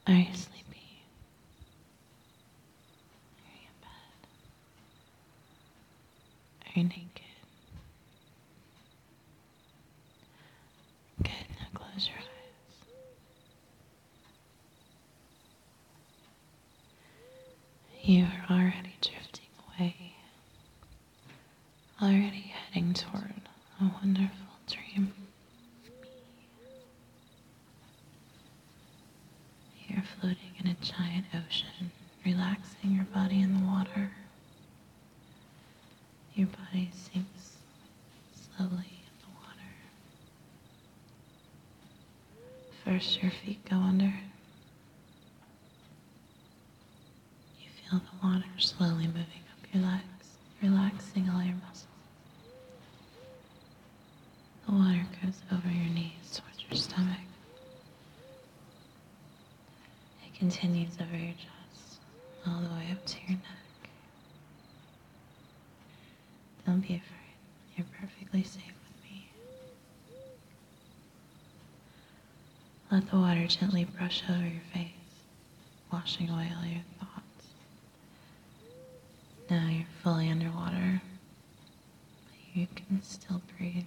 Are you sleepy? Are you in bed? Are you naked? Good, now close your eyes. You are already drifting away, already heading toward a wonderful dream. You're floating in a giant ocean, relaxing your body in the water. Your body sinks slowly in the water. First, your feet go under. You feel the water slowly moving up your legs, relaxing all your muscles. The water goes over your knees towards your stomach. It continues over your chest, all the way up to your neck. Don't be afraid. You're perfectly safe with me. Let the water gently brush over your face, washing away all your thoughts. Now you're fully underwater, but you can still breathe.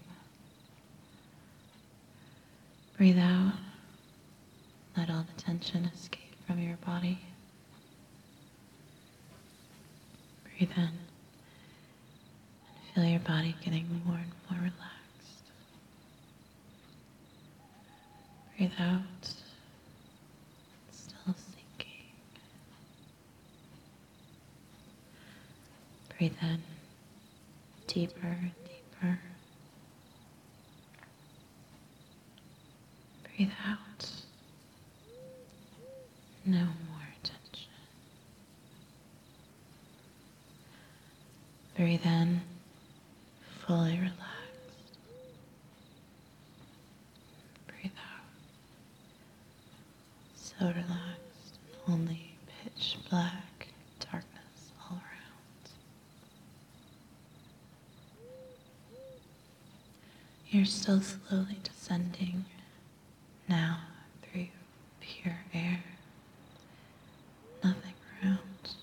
Breathe out. Let all the tension escape from your body. Breathe in and feel your body getting more and more relaxed. Breathe out. Still sinking. Breathe in. Deeper and deeper. Breathe out. No more tension. Breathe in, fully relaxed. Breathe out, so relaxed, only pitch black darkness all around. You're still slowly descending, now through pure air. Nothing around.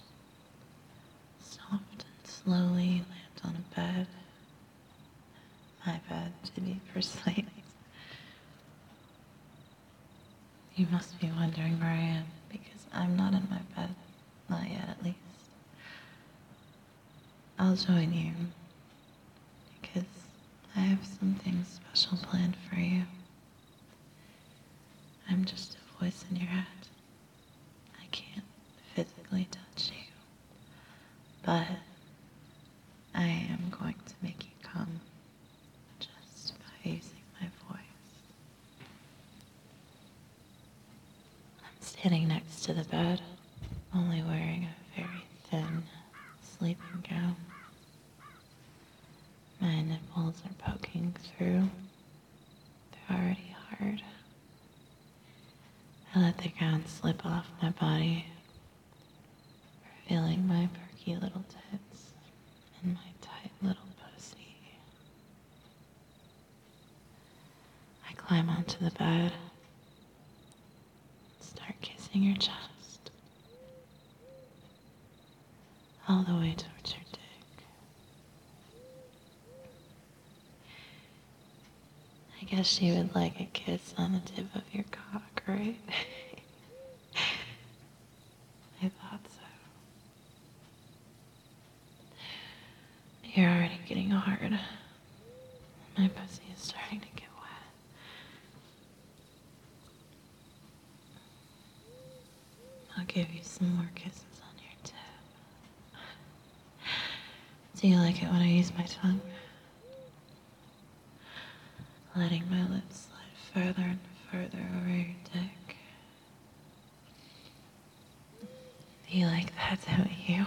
Soft and slowly land on a bed. My bed, to be precise. You must be wondering where I am, because I'm not in my bed. Not yet, at least. I'll join you, because I have something special planned for you. I'm just a voice in your head. I can't physically touch you, but I am going to make you come just by using my voice. I'm standing next to the bed, only wearing a very thin sleeping gown. My nipples are poking through. They're already hard. I let the gown slip off my body, revealing my perky little tits and my tight little pussy. I climb onto the bed and start kissing your chest, all the way towards your dick. I guess you would like a kiss on the tip of your cock, right? I thought so. You're already getting hard. My pussy is starting to get wet. I'll give you some more kisses on your tip. Do you like it when I use my tongue? Letting my lips slide further and further over your dick. Do you like that, don't you?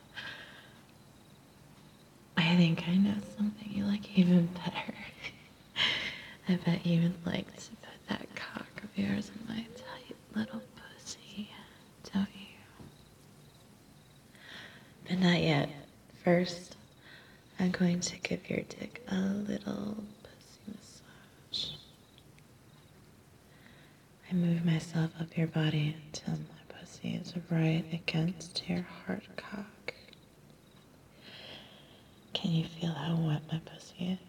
I think I know something you like even better. I bet you would like to put that cock of yours in my tight little pussy, don't you? But not yet. First, I'm going to give your dick a little pussy massage. I move myself up your body until my pussy is right against your heart cock. Can you feel how wet my pussy is?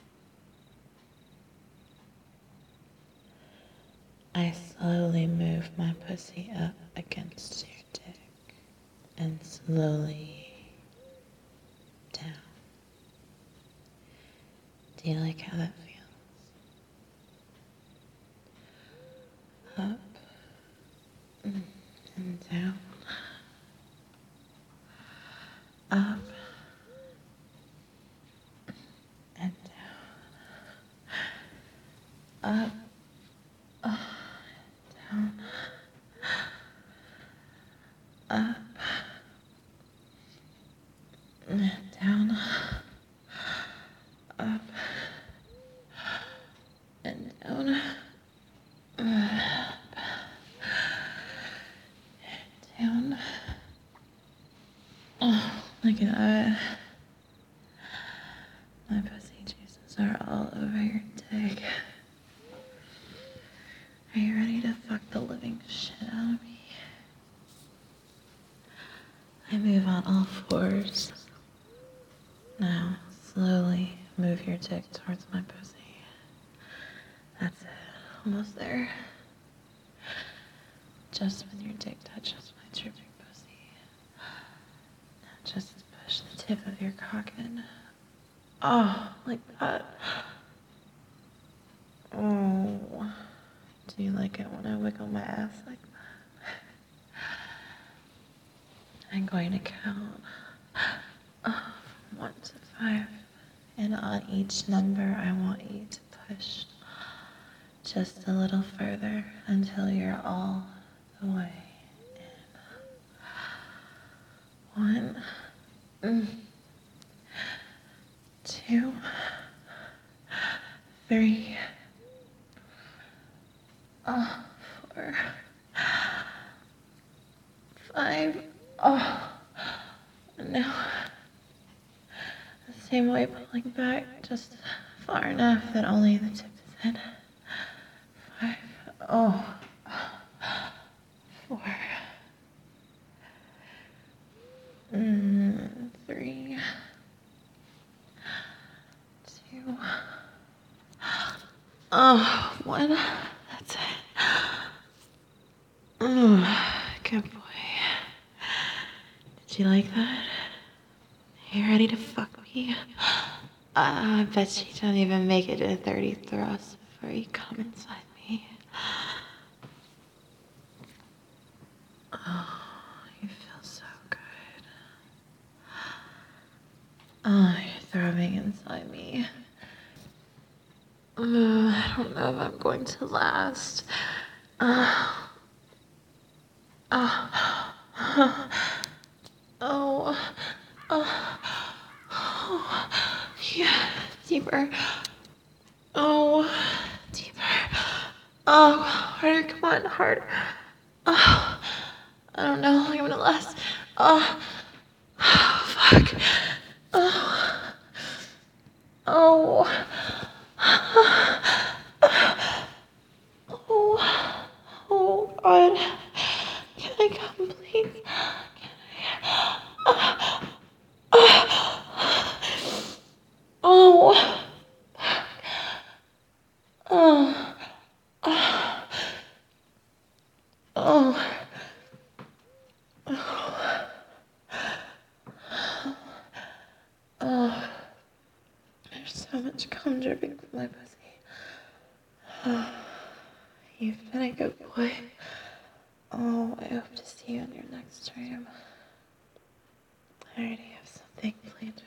I slowly move my pussy up against your dick and slowly down. Do you like how that feels? Up and down. Up and down. Up, down. Up and down. Up and down. Down. Oh, look at that. My pussy juices are all over your dick. Are you ready to fuck the living shit out of me? I move on all fours. Now, slowly move your dick towards my pussy. That's it. Almost there. Just when your dick touches my dripping pussy. Now just push the tip of your cock in. Oh, like that. Oh. Do you like it when I wiggle my ass like that? I'm going to count from 1 to 5. And on each number, I want you to push just a little further until you're all the way in. 1, 2, 3, 4, 5. Oh, and now the same way, pulling back just far enough that only the tip is in. 5. Oh. 4. 3. 2. Oh, 1. That's it. Good boy. Did you like that? Are you ready to fuck me? I bet you don't even make it to 30 thrusts before you come inside me. Oh, you feel so good. Oh, you're throbbing inside me. I don't know if I'm going to last. Oh. Yeah, deeper. Oh, deeper. Oh, harder, come on, harder. Oh, I don't know how long I'm gonna last. Oh, fuck. Oh, oh, oh, God. Can I come, please? Oh, oh, oh, oh. There's so much cum dripping from my pussy. Oh, you've been a good boy. Oh, I hope to see you on your next stream. I already have something planned